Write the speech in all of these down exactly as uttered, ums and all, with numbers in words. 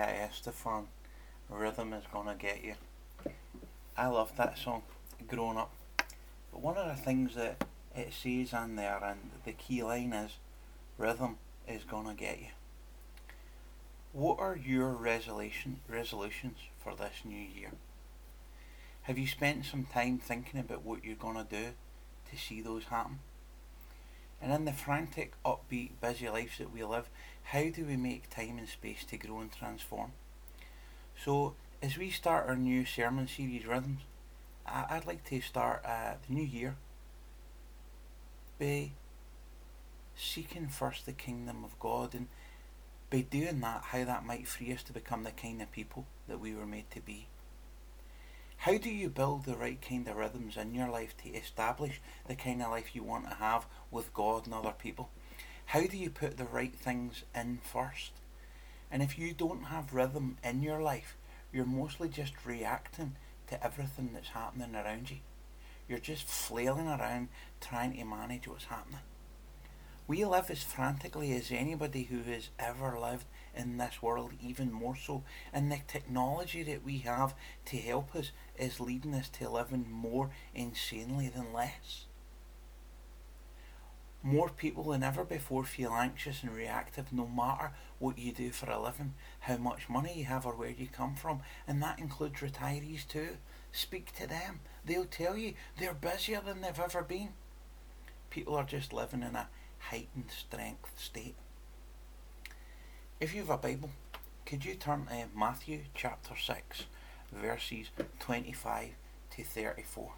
by Estefan, Rhythm is Gonna Get You. I loved that song growing up. But one of the things that it says on there, and the key line is, Rhythm is Gonna Get You. What are your resolution, resolutions for this new year? Have you spent some time thinking about what you're going to do to see those happen? And in the frantic, upbeat, busy lives that we live, how do we make time and space to grow and transform? So, as we start our new sermon series, Rhythms, I'd like to start uh, the new year by seeking first the kingdom of God, and by doing that, how that might free us to become the kind of people that we were made to be. How do you build the right kind of rhythms in your life to establish the kind of life you want to have with God and other people? How do you put the right things in first? And if you don't have rhythm in your life, you're mostly just reacting to everything that's happening around you. You're just flailing around trying to manage what's happening. We live as frantically as anybody who has ever lived in this world, even more so. And the technology that we have to help us is leading us to living more insanely than less. More people than ever before feel anxious and reactive no matter what you do for a living, how much money you have or where you come from, and that includes retirees too. Speak to them. They'll tell you they're busier than they've ever been. People are just living in a heightened strength state. If you have a Bible, could you turn to Matthew chapter six, verses twenty-five to thirty-four.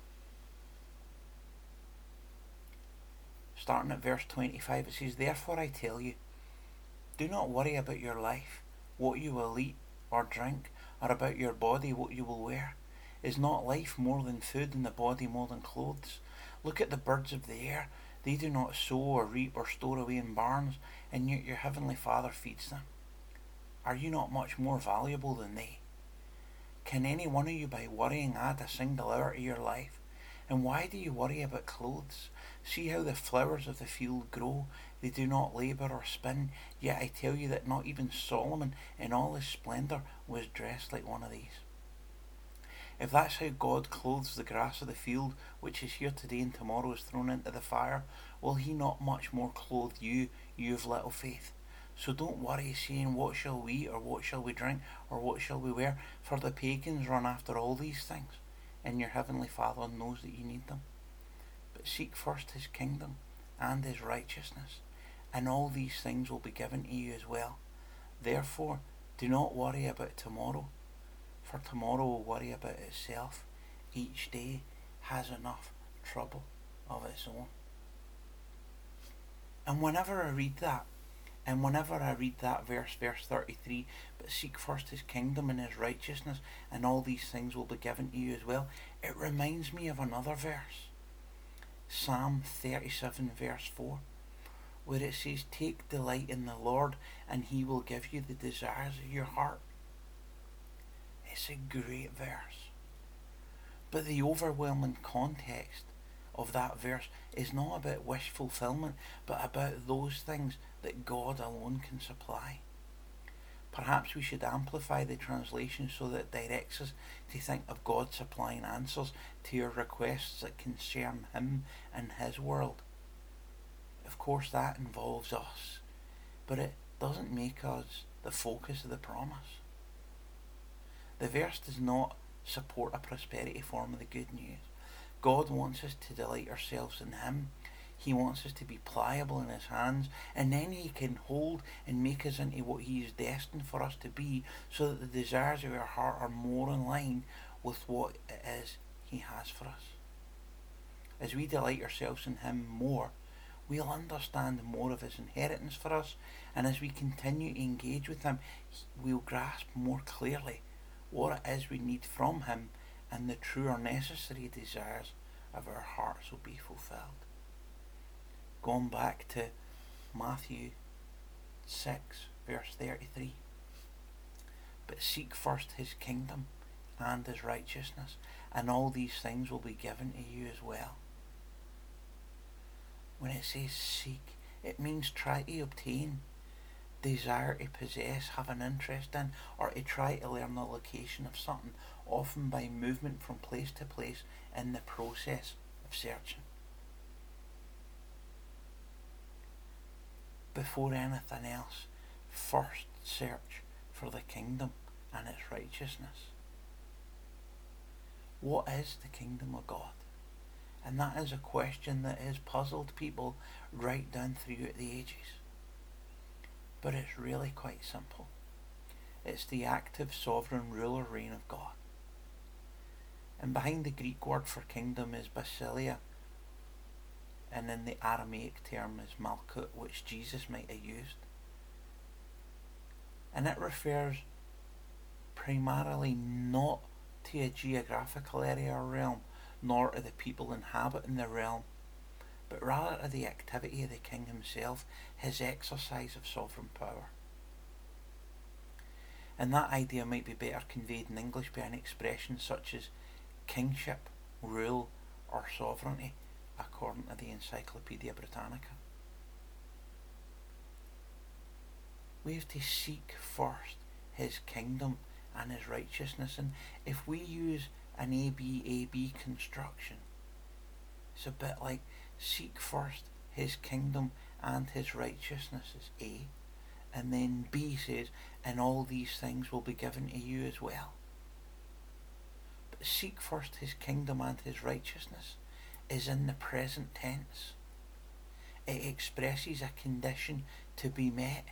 Starting at verse twenty-five, it says, "Therefore I tell you, do not worry about your life, what you will eat or drink, or about your body, what you will wear. Is not life more than food, and the body more than clothes? Look at the birds of the air. They do not sow or reap or store away in barns, and yet your heavenly Father feeds them. Are you not much more valuable than they? Can any one of you by worrying add a single hour to your life? And why do you worry about clothes? See how the flowers of the field grow. They do not labour or spin. Yet I tell you that not even Solomon in all his splendour was dressed like one of these. If that's how God clothes the grass of the field, which is here today and tomorrow is thrown into the fire, will he not much more clothe you, you of little faith? So don't worry, saying, what shall we eat, or what shall we drink, or what shall we wear? For the pagans run after all these things, and your heavenly Father knows that you need them. But seek first his kingdom and his righteousness, and all these things will be given to you as well. Therefore, do not worry about tomorrow, for tomorrow will worry about itself. Each day has enough trouble of its own." And whenever I read that, and whenever I read that verse, verse thirty-three, "But seek first his kingdom and his righteousness, and all these things will be given to you as well," it reminds me of another verse. Psalm thirty-seven verse four, where it says, "Take delight in the Lord, and he will give you the desires of your heart." It's a great verse. But the overwhelming context of that verse is not about wish fulfillment, but about those things that God alone can supply. Perhaps we should amplify the translation so that it directs us to think of God supplying answers to your requests that concern him and his world. Of course that involves us, but it doesn't make us the focus of the promise. The verse does not support a prosperity form of the good news. God wants us to delight ourselves in him. He wants us to be pliable in his hands, and then he can hold and make us into what he is destined for us to be, so that the desires of our heart are more in line with what it is he has for us. As we delight ourselves in him more, we'll understand more of his inheritance for us, and as we continue to engage with him, we'll grasp more clearly what it is we need from him, and the true or necessary desires of our hearts will be fulfilled. Going back to Matthew six verse thirty-three, "But seek first his kingdom and his righteousness, and all these things will be given to you as well." When it says seek, it means try to obtain. desire to possess, have an interest in, or to try to learn the location of something, often by movement from place to place in the process of searching. Before anything else, first search for the kingdom and its righteousness. What is the kingdom of God? And that is a question that has puzzled people right down throughout the ages. But it's really quite simple. It's the active sovereign rule or reign of God. And behind the Greek word for kingdom is basileia, and in the Aramaic term is malkut, which Jesus might have used. And it refers primarily not to a geographical area or realm, nor to the people inhabiting the realm, but rather to the activity of the king himself, his exercise of sovereign power. And that idea might be better conveyed in English by an expression such as kingship, rule, or sovereignty, according to the Encyclopaedia Britannica. We have to seek first his kingdom and his righteousness, and if we use an A B A B construction, it's a bit like seek first his kingdom and his righteousness is A, and then B says, and all these things will be given to you as well. But seek first his kingdom and his righteousness is in the present tense. It expresses a condition to be met.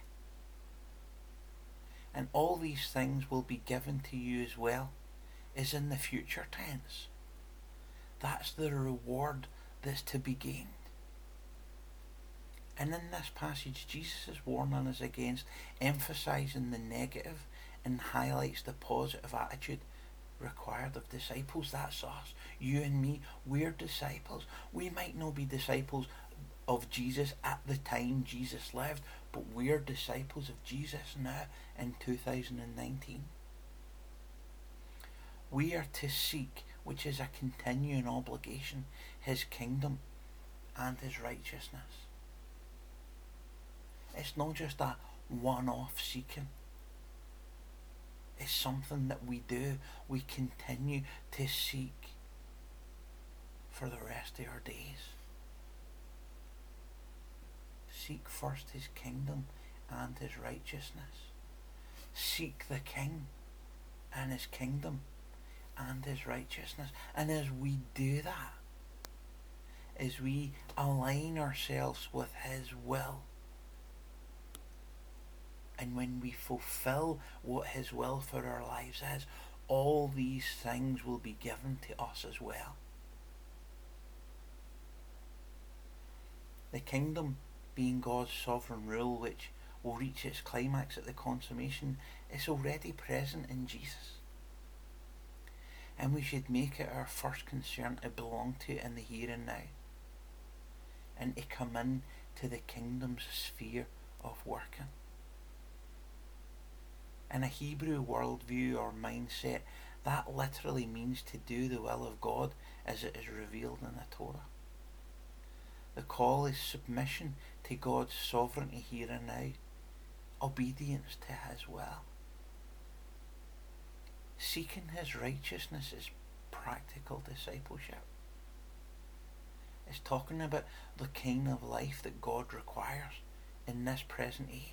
And all these things will be given to you as well is in the future tense. That's the reward that's to be gained. And in this passage, Jesus is warning us against emphasising the negative and highlights the positive attitude required of disciples. That's us, you and me. We're disciples. We might not be disciples of Jesus at the time Jesus lived, but we're disciples of Jesus now in two thousand nineteen. We are to seek, which is a continuing obligation, his kingdom and his righteousness. It's not just a one-off seeking. It's something that we do. We continue to seek for the rest of our days. Seek first his kingdom and his righteousness. Seek the king and his kingdom and his righteousness. And as we do that, as we align ourselves with his will, and when we fulfill what his will for our lives is, all these things will be given to us as well. The kingdom being God's sovereign rule, which will reach its climax at the consummation, is already present in Jesus. And we should make it our first concern to belong to it in the here and now, and to come in to the kingdom's sphere of working. In a Hebrew worldview or mindset, that literally means to do the will of God as it is revealed in the Torah. The call is submission to God's sovereignty here and now, obedience to his will. Seeking his righteousness is practical discipleship. It's talking about the kind of life that God requires in this present age.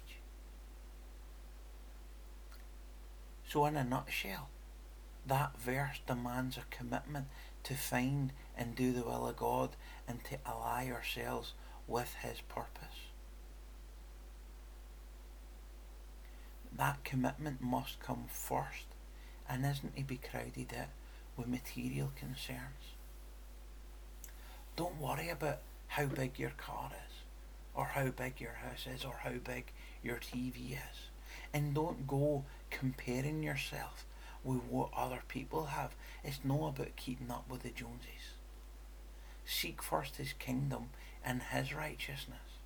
So in a nutshell, that verse demands a commitment to find and do the will of God and to ally ourselves with his purpose. That commitment must come first and isn't to be crowded out with material concerns. Don't worry about how big your car is, or how big your house is, or how big your T V is. And don't go comparing yourself with what other people have. It's not about keeping up with the Joneses. Seek first his kingdom and his righteousness.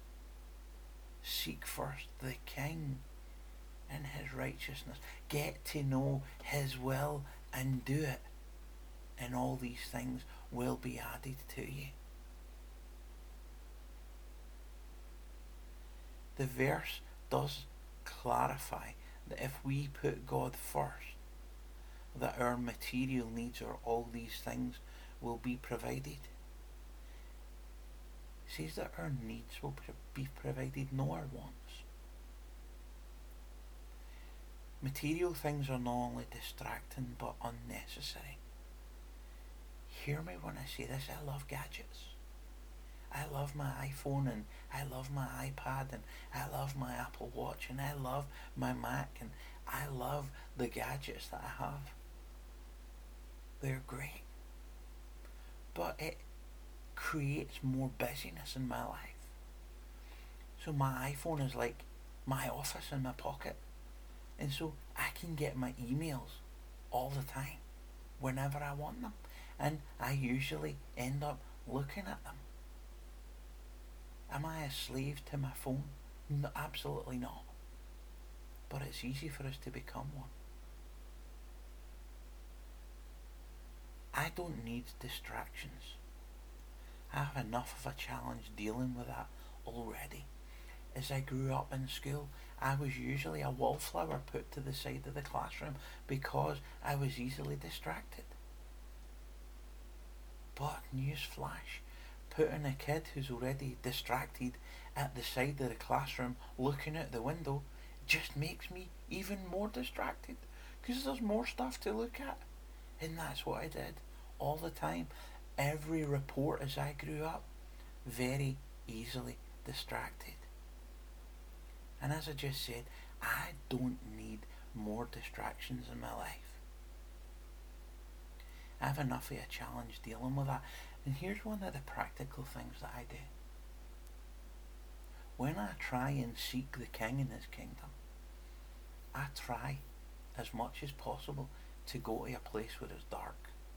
Seek first the king and his righteousness. Get to know his will and do it. And all these things will be added to you. The verse does clarify that if we put God first, that our material needs or all these things will be provided. It says that our needs will be provided, not our wants. Material things are not only distracting but unnecessary. Hear me when I say this, I love gadgets. I love my iPhone and I love my iPad and I love my Apple Watch and I love my Mac and I love the gadgets that I have. They're great. But it creates more busyness in my life. So my iPhone is like my office in my pocket. And so I can get my emails all the time, whenever I want them. And I usually end up looking at them. Am I a slave to my phone? No, absolutely not. But it's easy for us to become one. I don't need distractions. I have enough of a challenge dealing with that already. As I grew up in school, I was usually a wallflower put to the side of the classroom because I was easily distracted. But newsflash, putting a kid who's already distracted at the side of the classroom looking out the window just makes me even more distracted because there's more stuff to look at. And that's what I did all the time. Every report as I grew up, very easily distracted. And as I just said, I don't need more distractions in my life. I have enough of a challenge dealing with that. And here's one of the practical things that I do. When I try and seek the King in his kingdom, I try as much as possible to go to a place where it's dark.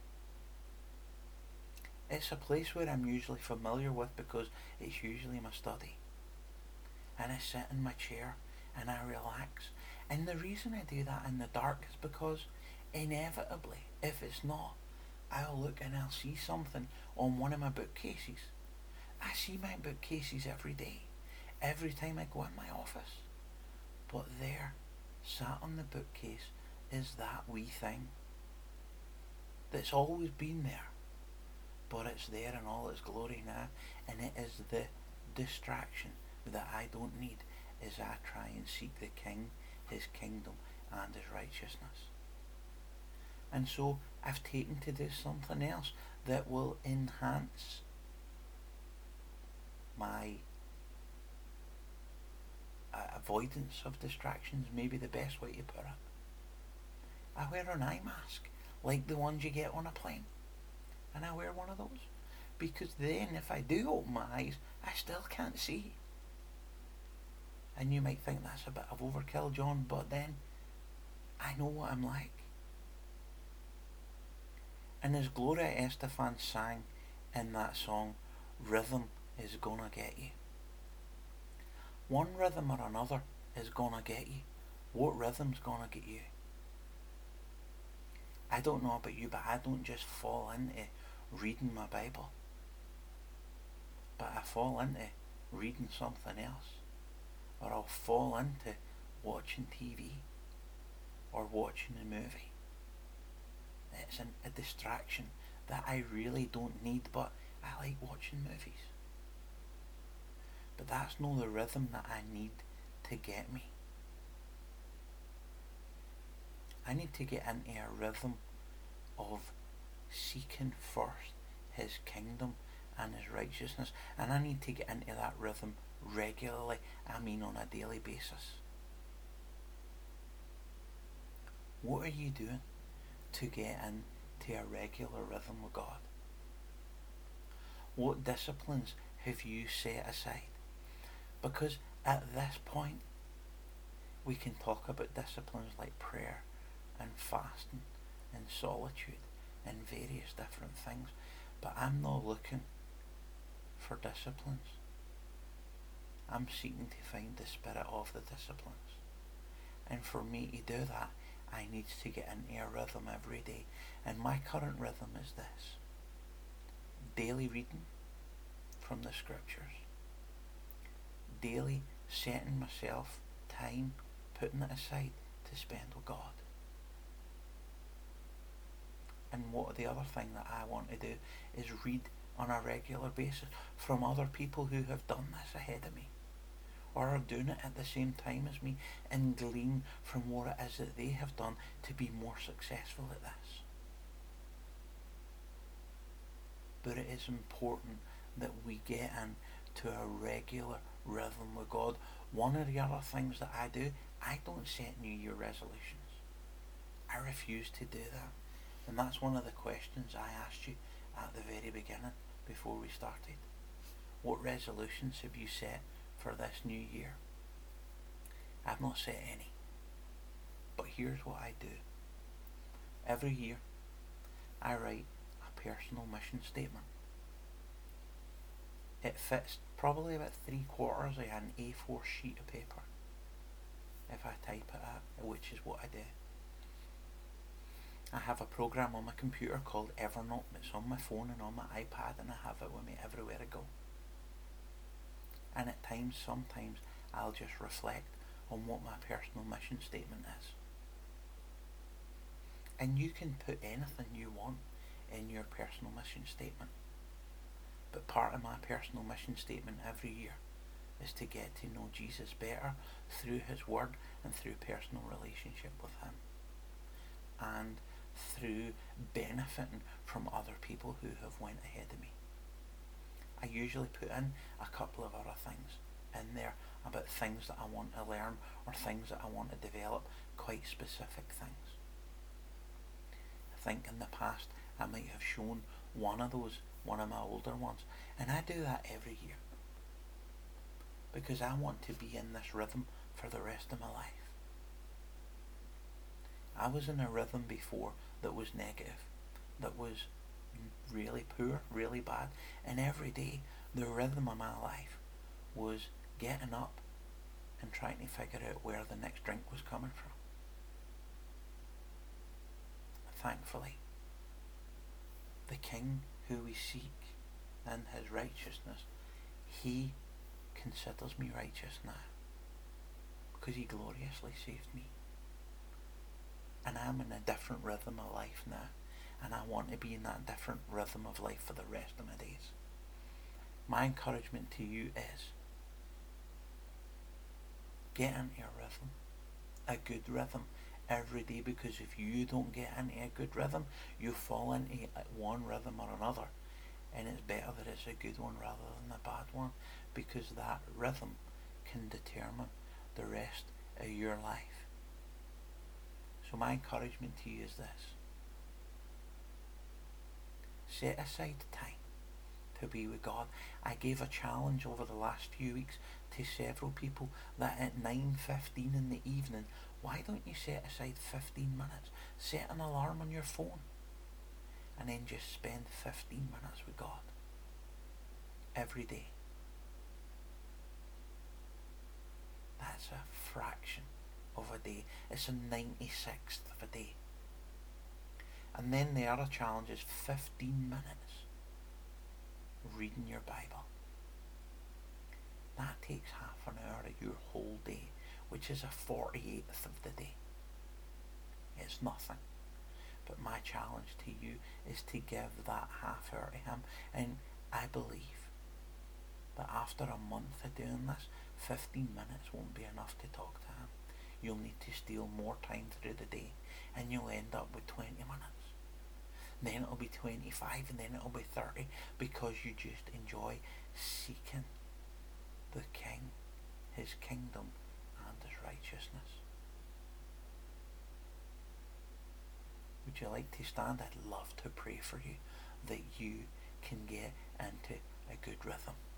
It's a place where I'm usually familiar with because it's usually my study. And I sit in my chair and I relax. And the reason I do that in the dark is because inevitably, if it's not, I'll look and I'll see something on one of my bookcases. I see my bookcases every day, every time I go in my office. But there, sat on the bookcase, is that wee thing that's always been there. But it's there in all its glory now, and it is the distraction that I don't need as I try and seek the King, his kingdom, and his righteousness. And so I've taken to do something else that will enhance my uh, avoidance of distractions, maybe the best way to put it. I wear an eye mask, like the ones you get on a plane. And I wear one of those. Because then if I do open my eyes, I still can't see. And you might think that's a bit of overkill, John, but then I know what I'm like. And as Gloria Estefan sang in that song, rhythm is gonna get you. One rhythm or another is gonna get you. What rhythm's gonna get you? I don't know about you, but I don't just fall into reading my Bible. But I fall into reading something else. Or I'll fall into watching T V. Or watching a movie. It's an, a distraction that I really don't need, but I like watching movies. But that's not the rhythm that I need to get me. I need to get into a rhythm of seeking first his kingdom and his righteousness, and I need to get into that rhythm regularly, I mean on a daily basis. What are you doing to get into a regular rhythm with God? What disciplines have you set aside? Because at this point we can talk about disciplines like prayer and fasting and solitude and various different things, but I'm not looking for disciplines. I'm seeking to find the spirit of the disciplines. And for me to do that, I need to get into a rhythm every day. And my current rhythm is this: daily reading from the scriptures, daily setting myself time putting it aside to spend with God. And what the other thing that I want to do is read on a regular basis from other people who have done this ahead of me, or are doing it at the same time as me, and glean from what it is that they have done to be more successful at this. But it is important that we get into a regular rhythm with God. One of the other things that I do, I don't set New Year resolutions. I refuse to do that. And that's one of the questions I asked you at the very beginning before we started. What resolutions have you set for this new year? I've not set any. But here's what I do. Every year I write a personal mission statement. It fits probably about three quarters of an A four sheet of paper if I type it out, which is what I do. I have a program on my computer called Evernote. It's on my phone and on my iPad, and I have it with me everywhere I go. And at times, sometimes, I'll just reflect on what my personal mission statement is. And you can put anything you want in your personal mission statement. But part of my personal mission statement every year is to get to know Jesus better through His Word and through personal relationship with Him. And through benefiting from other people who have went ahead of me. I usually put in a couple of other things in there about things that I want to learn or things that I want to develop, quite specific things. I think in the past I might have shown one of those, one of my older ones, and I do that every year because I want to be in this rhythm for the rest of my life. I was in a rhythm before that was negative, that was really poor, really bad, and every day the rhythm of my life was getting up and trying to figure out where the next drink was coming from. Thankfully, the King who we seek in His righteousness, He considers me righteous now because He gloriously saved me. And I'm in a different rhythm of life now, and I want to be in that different rhythm of life for the rest of my days. My encouragement to you is get into a rhythm, a good rhythm every day, because if you don't get into a good rhythm, you fall into one rhythm or another, and it's better that it's a good one rather than a bad one, because that rhythm can determine the rest of your life. So my encouragement to you is this. Set aside time to be with God. I gave a challenge over the last few weeks to several people that at nine fifteen in the evening, why don't you set aside fifteen minutes? Set an alarm on your phone and then just spend fifteen minutes with God every day. That's a fraction of a day. It's a ninety-sixth of a day. And then the other challenge is fifteen minutes reading your Bible. That takes half an hour of your whole day, which is a forty-eighth of the day. It's nothing. But my challenge to you is to give that half hour to Him. And I believe that after a month of doing this, fifteen minutes won't be enough to talk to Him. You'll need to steal more time through the day, and you'll end up with twenty minutes. Then it'll be twenty-five, and then it'll be thirty, because you just enjoy seeking the King, His kingdom, and His righteousness. Would you like to stand? I'd love to pray for you that you can get into a good rhythm.